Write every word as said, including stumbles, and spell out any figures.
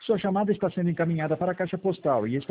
sua chamada está sendo encaminhada para a caixa postal e está